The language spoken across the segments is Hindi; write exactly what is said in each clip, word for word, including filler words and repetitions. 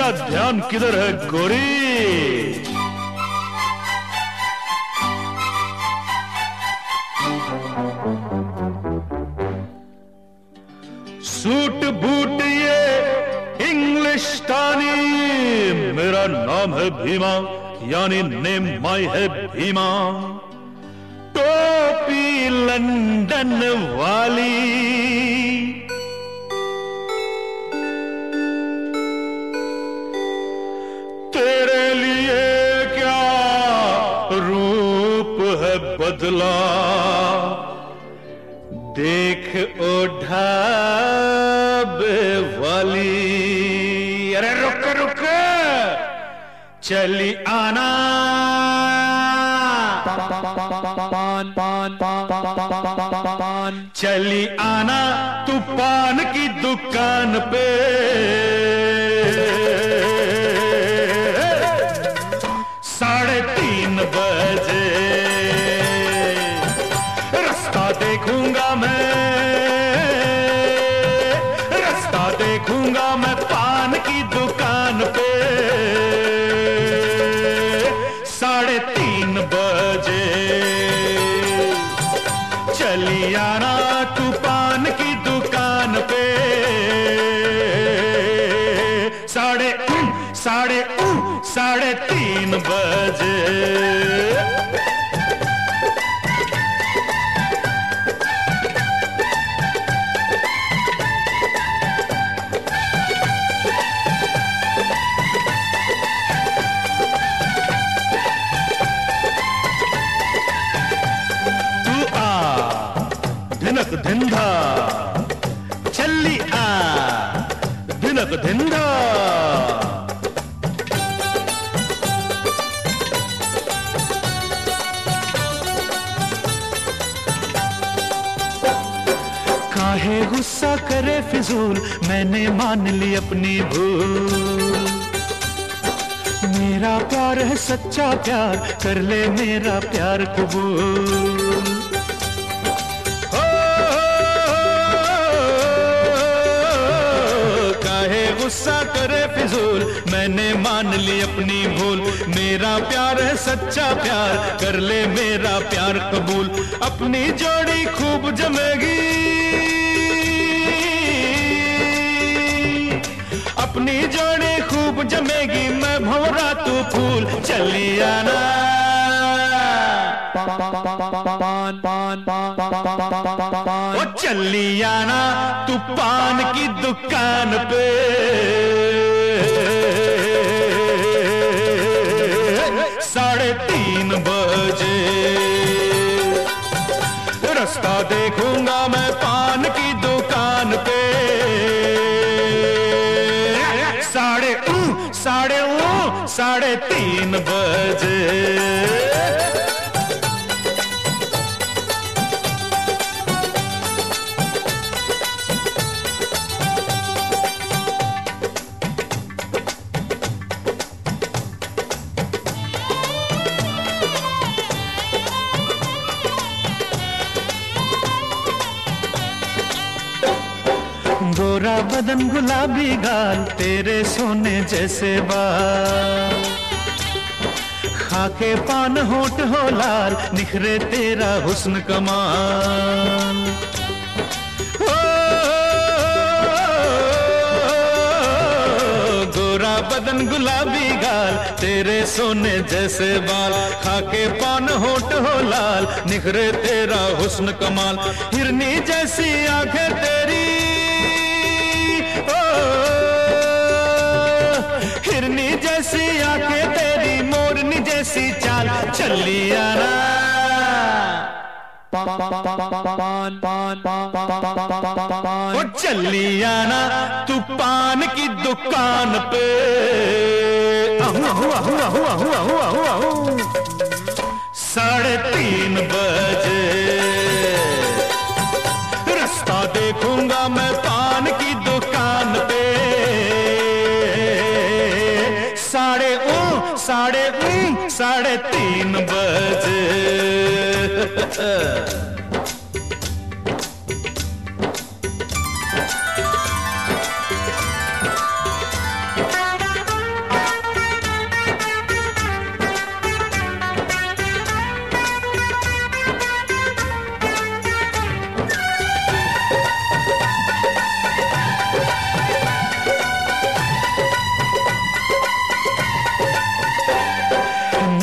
तेरा ध्यान किधर है गोरी? सूट बूट ये इंग्लिशतानी, मेरा नाम है भीमा, यानी नेम माई है भीमा। टोपी लंदन वाली, तेरे लिए क्या रूप है बदला, देख ओ ढाबे वाली। अरे रुक रुक, चली आना, पान पान पान चली आना तू पान की दुकान पे। साढ़े तीन बजे रास्ता देखूंगा मैं, रास्ता देखूंगा मैं पान की दुकान पे। साढ़े तीन बजे चली आना तू पान की दुकान पे। साढ़े साढ़े साढ़े तीन बजे। धिनक धिंधा चली आ, धिनक धिंधा। काहे गुस्सा करे फिजूल, मैंने मान ली अपनी भूल। मेरा प्यार है सच्चा प्यार, कर ले मेरा प्यार कबूल। गुस्सा करे फिजूल, मैंने मान ली अपनी भूल। मेरा प्यार है सच्चा प्यार, कर ले मेरा प्यार कबूल। अपनी जोड़ी खूब जमेगी, अपनी जोड़ी खूब जमेगी। मैं भंवरा तू फूल, चली आना पान पान पान ओ चली आना तू पान की दुकान पे। साढ़े तीन बजे रास्ता देखूंगा मैं पान की दुकान पे। साढ़े साढ़े साढ़े तीन बजे। गोरा बदन गुलाबी गाल, तेरे सोने जैसे बाल। खाके पान होठ हो लाल, निखरे तेरा हुस्न कमाल। ओ, गोरा बदन गुलाबी गाल, तेरे सोने जैसे बाल। खाके पान होठ हो लाल, निखरे तेरा हुस्न कमाल। हिरनी जैसी आंखें तेरी, हिरनी जैसी आंखें तेरी, मोरनी जैसी चाल, चली आना पान पान पान ओ चली आना तू पान की दुकान पे। साढ़े तीन बजे रास्ता देखूंगा मैं पान की दुकान पे। साढ़े साढ़े साढ़े तीन बजे।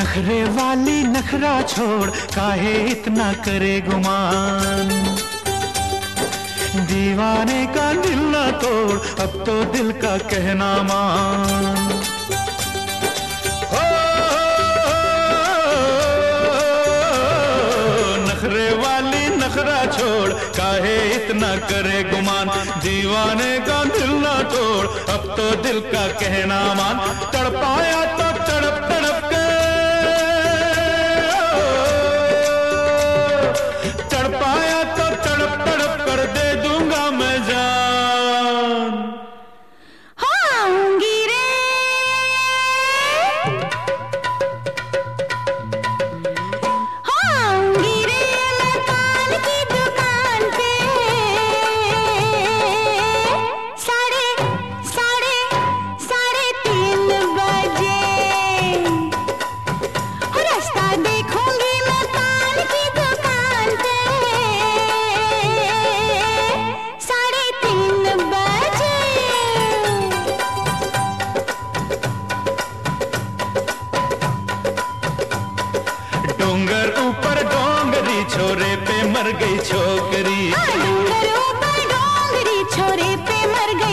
नखरे वाली नखरा छोड़, काहे इतना करे गुमान। दीवाने का दिल ना तोड़, अब तो दिल का कहना मान। हो, नखरे वाली नखरा छोड़, काहे इतना करे गुमान। दीवाने का दिल ना तोड़, अब तो दिल का कहना मान। तड़पाया तो तड़प तड़प के, तड़पाया तो तड़प तड़प कर दे दूंगा मैं जान। आऊंगी रे, आऊंगी रे मैं पान की दुकान पे। साढ़े साढ़े साढ़े तीन बजे रास्ता देखूंगी मैं पान की दुकान पे। साढ़े तीन बजे डोंगर ऊपर डोंगरी, छोरे पे मर गई छोकरी। डोंगर ऊपर डोंगरी, छोरे पे मर गई